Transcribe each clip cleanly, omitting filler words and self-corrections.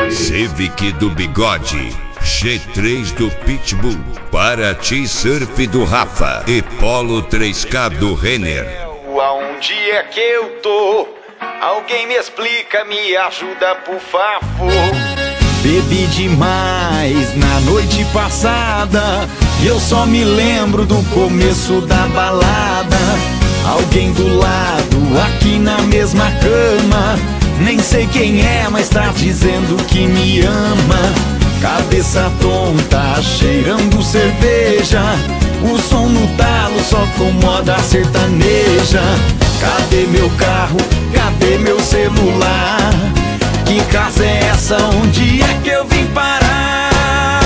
Civic do Bigode, G3 do Pitbull, Paraty Surf do Rafa e Polo 3K do Renner. Aonde é que eu tô? Alguém me explica, me ajuda por favor. Bebi demais na noite passada e eu só me lembro do começo da balada. Alguém do lado, aqui na mesma cama. Nem sei quem é, mas tá dizendo que me ama. Cabeça tonta, cheirando cerveja. O som no talo só com moda sertaneja. Cadê meu carro? Cadê meu celular? Que casa é essa? Onde é que eu vim parar?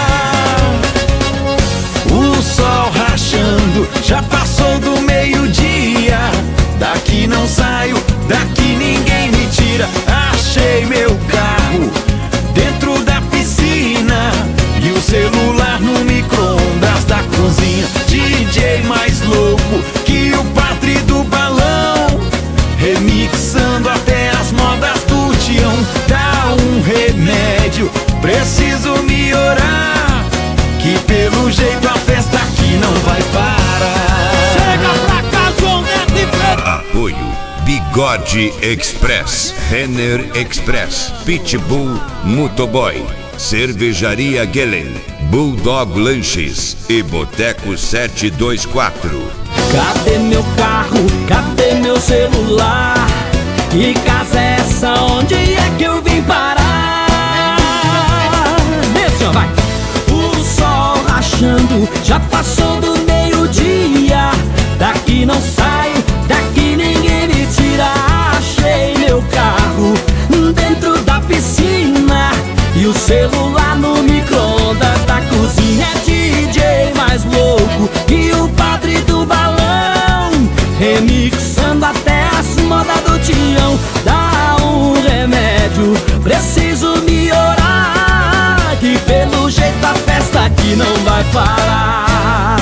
O sol rachando, já passou do meio-dia. Daqui não saio, daqui ninguém me tira. Achei meu carro dentro da piscina e o celular no micro-ondas da cozinha. DJ mais louco que o padre do balão, remixando até as modas do Tião. Dá um remédio, preciso me orar, que pelo jeito a festa aqui não vai parar. Chega pra cá, João Neto e Fred. Apoio Bigode Express, Renner Express, Pitbull Motoboy, Cervejaria Gelen, Bulldog Lanches e Boteco 724. Cadê meu carro? Cadê meu celular? Que casa é essa? Onde é que eu vim parar? Esse ó, vai! O sol rachando, já passou do meio-dia. Daqui não saio, daqui ninguém me tira. Achei meu carro dentro da piscina e o celular no micro-ondas da cozinha. É DJ mais louco que o padre do balão, remixando até as modas do Tião. Dá um remédio, preciso me orar, que pelo jeito a festa aqui não vai parar.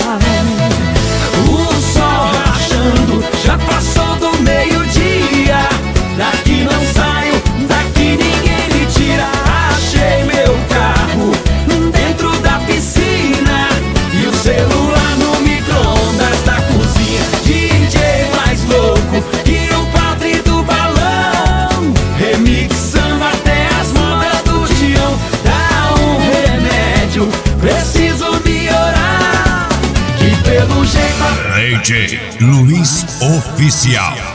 O sol rachando, já passou do meio-dia. Daqui não saio, daqui ninguém me tira. Achei meu carro dentro da piscina e o celular no micro-ondas da cozinha. DJ mais louco que o padre do balão, remixando até as modas do Tião. Dá um remédio, preciso me orar, que pelo jeito DJ Luiz Oficial.